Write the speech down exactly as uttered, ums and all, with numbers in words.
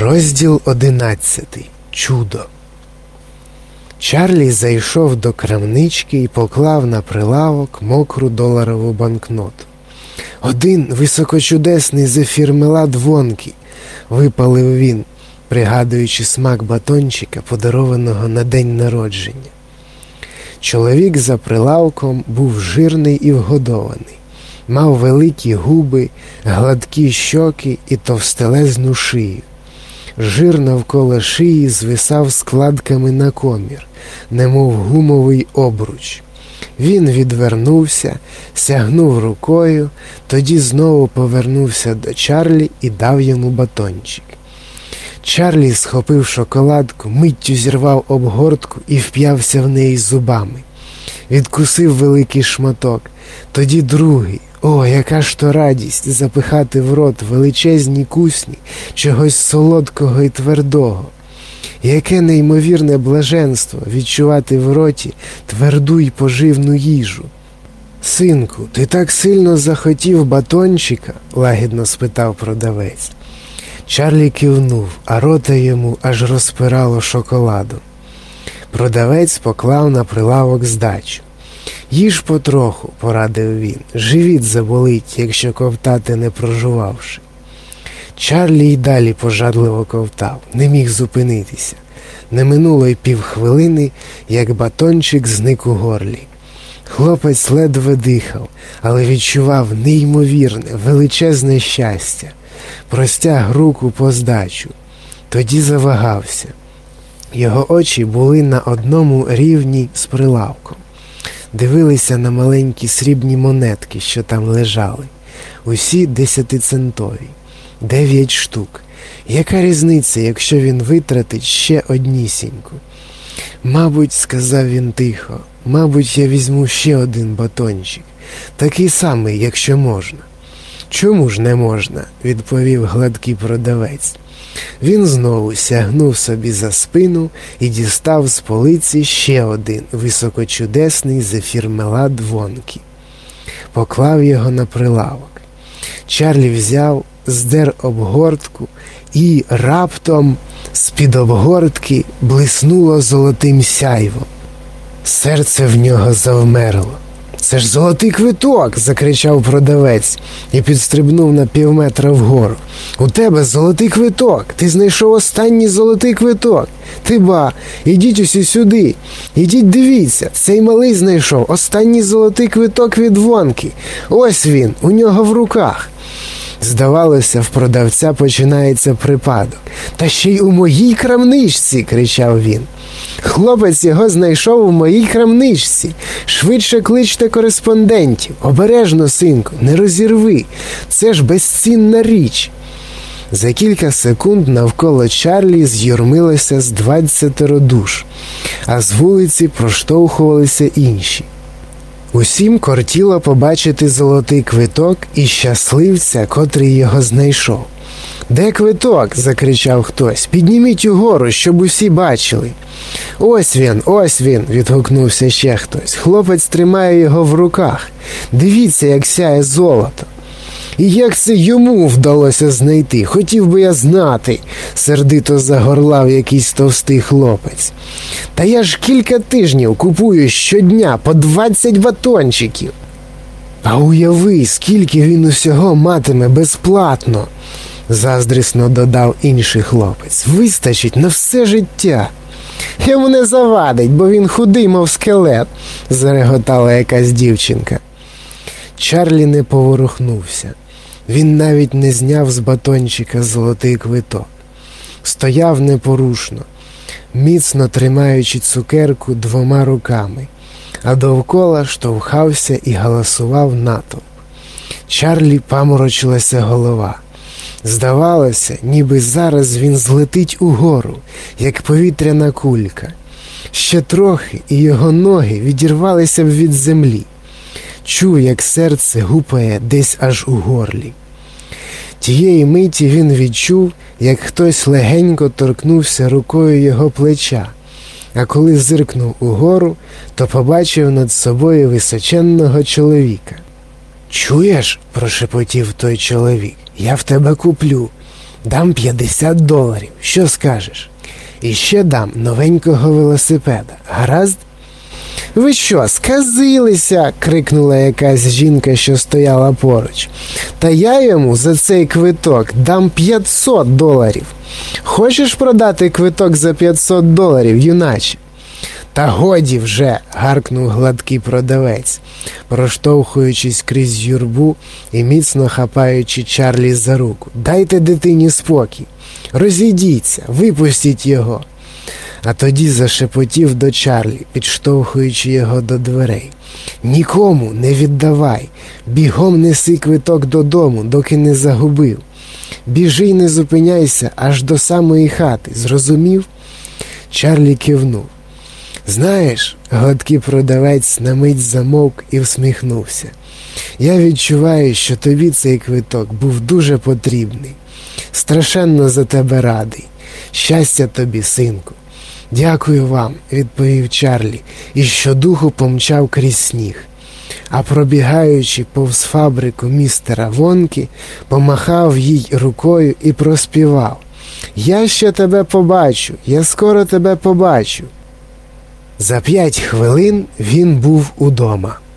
Розділ одинадцятий. Чудо. Чарлі зайшов до крамнички і поклав на прилавок мокру доларову банкноту. «Один високочудесний зефірмелад Вонкі», – випалив він, пригадуючи смак батончика, подарованого на день народження. Чоловік за прилавком був жирний і вгодований. Мав великі губи, гладкі щоки і товстелезну шию. Жир навколо шиї звисав складками на комір, немов гумовий обруч. Він відвернувся, сягнув рукою, тоді знову повернувся до Чарлі і дав йому батончик. Чарлі схопив шоколадку, миттю зірвав обгортку і вп'явся в неї зубами. Відкусив великий шматок, тоді другий. О, яка ж то радість запихати в рот величезні кусні чогось солодкого і твердого. Яке неймовірне блаженство відчувати в роті тверду й поживну їжу. «Синку, ти так сильно захотів батончика?» – лагідно спитав продавець. Чарлі кивнув, а рота йому аж розпирало шоколадом. Продавець поклав на прилавок здачу. «Їж потроху», – порадив він, – «живіт заболить, якщо ковтати не прожувавши». Чарлі й далі пожадливо ковтав, не міг зупинитися. Не минуло й півхвилини, як батончик зник у горлі. Хлопець ледве дихав, але відчував неймовірне, величезне щастя. Простяг руку по здачу. Тоді завагався. Його очі були на одному рівні з прилавком. Дивилися на маленькі срібні монетки, що там лежали. Усі десятицентові. Дев'ять штук. Яка різниця, якщо він витратить ще однісіньку? «Мабуть, – сказав він тихо, – мабуть, я візьму ще один батончик. Такий самий, якщо можна». «Чому ж не можна?» – відповів гладкий продавець. Він знову сягнув собі за спину і дістав з полиці ще один високочудесний зефірмелад Вонкі. Поклав його на прилавок. Чарлі взяв, здер обгортку і раптом з-під обгортки блиснуло золотим сяйвом. Серце в нього завмерло. «Це ж золотий квиток!» – закричав продавець і підстрибнув на півметра вгору. «У тебе золотий квиток! Ти знайшов останній золотий квиток! Ти ба! Ідіть усі сюди! Ідіть дивіться! Цей малий знайшов останній золотий квиток від Вонкі! Ось він, у нього в руках!» Здавалося, в продавця починається припадок. «Та ще й у моїй крамничці!» – кричав він. «Хлопець його знайшов у моїй крамничці. Швидше кличте кореспондентів. Обережно, синку, не розірви. Це ж безцінна річ». За кілька секунд навколо Чарлі з'юрмилося з двадцятеро душ, а з вулиці проштовхувалися інші. Усім кортіло побачити золотий квиток і щасливця, котрий його знайшов. «Де квиток?» – закричав хтось. «Підніміть угору, щоб усі бачили». «Ось він, ось він!» – відгукнувся ще хтось. «Хлопець тримає його в руках. Дивіться, як сяє золото». «І як це йому вдалося знайти? Хотів би я знати!» – сердито загорлав якийсь товстий хлопець. «Та я ж кілька тижнів купую щодня по двадцять батончиків». «А уяви, скільки він усього матиме безплатно!» – заздрісно додав інший хлопець. «Вистачить на все життя». «Йому не завадить, бо він худий, мов скелет», – зареготала якась дівчинка. Чарлі не поворухнувся. Він навіть не зняв з батончика золотий квиток. Стояв непорушно, міцно тримаючи цукерку двома руками, а довкола штовхався і галасував натовп. Чарлі паморочилася голова. Здавалося, ніби зараз він злетить угору, як повітряна кулька. Ще трохи, і його ноги відірвалися б від землі. Чув, як серце гупає десь аж у горлі. Тієї миті він відчув, як хтось легенько торкнувся рукою його плеча, а коли зиркнув угору, то побачив над собою височенного чоловіка. «Чуєш?» – прошепотів той чоловік. «Я в тебе куплю». Дам п'ятдесят доларів. Що скажеш? І ще дам новенького велосипеда. Гаразд? Ви що, сказилися? Крикнула якась жінка, що стояла поруч. Та я йому за цей квиток дам п'ятсот доларів. Хочеш продати квиток за п'ятсот доларів, юначе? Та годі вже, гаркнув гладкий продавець, проштовхуючись крізь юрбу і міцно хапаючи Чарлі за руку. Дайте дитині спокій. Розійдіться, випустіть його. А тоді зашепотів до Чарлі, підштовхуючи його до дверей. Нікому не віддавай, бігом неси квиток додому, доки не загубив. Біжи й не зупиняйся аж до самої хати, зрозумів? Чарлі кивнув. Знаєш, гладкий продавець на мить замовк і всміхнувся. Я відчуваю, що тобі цей квиток був дуже потрібний. Страшенно за тебе радий. Щастя тобі, синку. Дякую вам, відповів Чарлі, і щодуху помчав крізь сніг. А пробігаючи повз фабрику містера Вонкі, помахав їй рукою і проспівав. Я ще тебе побачу, я скоро тебе побачу. За п'ять хвилин він був удома.